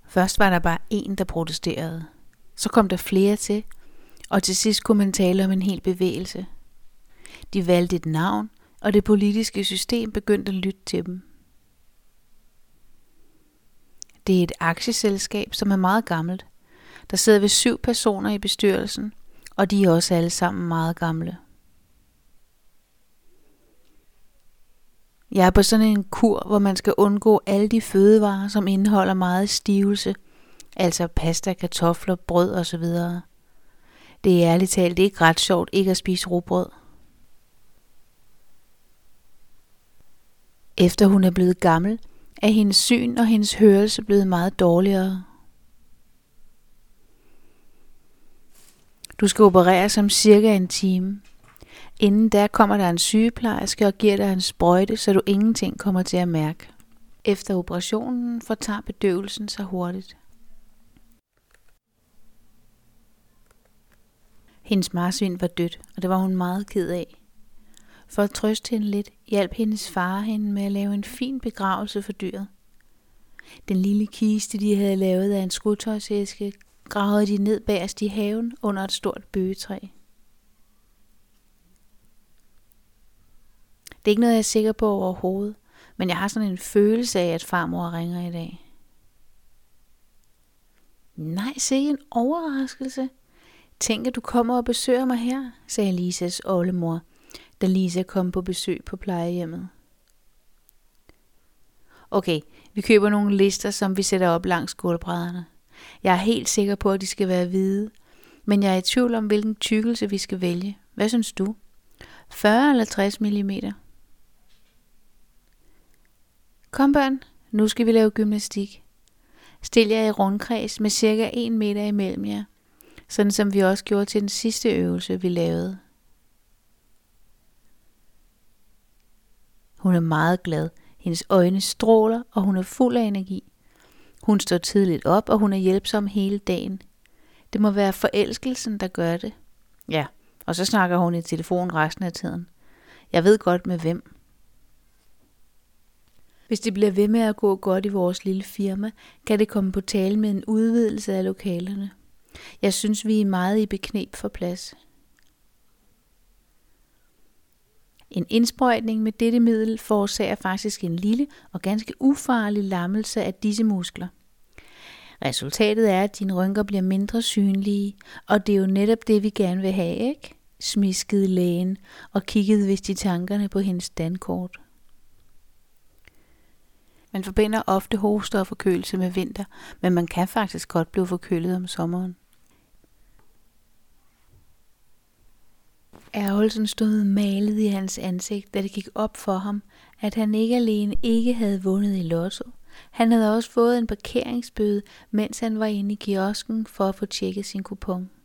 Først var der bare én, der protesterede. Så kom der flere til, og til sidst kunne man tale om en hel bevægelse. De valgte et navn, og det politiske system begyndte at lytte til dem. Det er et aktieselskab, som er meget gammelt. Der sidder ved 7 personer i bestyrelsen, og de er også alle sammen meget gamle. Jeg er på sådan en kur, hvor man skal undgå alle de fødevarer, som indeholder meget stivelse, altså pasta, kartofler, brød osv. Det er ærligt talt ikke ret sjovt ikke at spise rugbrød. Efter hun er blevet gammel, er hendes syn og hendes hørelse blevet meget dårligere. Du skal opereres om cirka en time. Inden da kommer der en sygeplejerske og giver dig en sprøjte, så du ingenting kommer til at mærke. Efter operationen fortager bedøvelsen sig hurtigt. Hendes marsvin var dødt, og det var hun meget ked af. For at trøste hende lidt, hjalp hendes far hende med at lave en fin begravelse for dyret. Den lille kiste, de havde lavet af en skotøjsæske, gravede de ned bagerst i haven under et stort bøgetræ. Det er ikke noget, jeg er sikker på overhovedet, men jeg har sådan en følelse af, at farmor ringer i dag. Nej, sikke en overraskelse. Tænk, at du kommer og besøger mig her, sagde Lisas oldemor, da Lisa kom på besøg på plejehjemmet. Okay, vi køber nogle lister, som vi sætter op langs gulvbrædderne. Jeg er helt sikker på, at de skal være hvide, men jeg er i tvivl om, hvilken tykkelse vi skal vælge. Hvad synes du? 40 eller 60 mm? Kom børn, nu skal vi lave gymnastik. Stil jer i rundkreds med cirka 1 meter imellem jer, sådan som vi også gjorde til den sidste øvelse, vi lavede. Hun er meget glad. Hendes øjne stråler, og hun er fuld af energi. Hun står tidligt op, og hun er hjælpsom hele dagen. Det må være forelskelsen, der gør det. Ja, og så snakker hun i telefon resten af tiden. Jeg ved godt med hvem. Hvis det bliver ved med at gå godt i vores lille firma, kan det komme på tale med en udvidelse af lokalerne. Jeg synes, vi er meget i bekneb for plads. En indsprøjtning med dette middel forårsager faktisk en lille og ganske ufarlig lammelse af disse muskler. Resultatet er, at dine rynker bliver mindre synlige, og det er jo netop det, vi gerne vil have, ikke? Smiskede lægen og kiggede vist i tankerne på hendes dankort. Man forbinder ofte hoste og forkølelse med vinter, men man kan faktisk godt blive forkølet om sommeren. Ærgelsen stod malet i hans ansigt, da det gik op for ham, at han ikke alene ikke havde vundet i lotto. Han havde også fået en parkeringsbøde, mens han var inde i kiosken for at få tjekket sin kupon.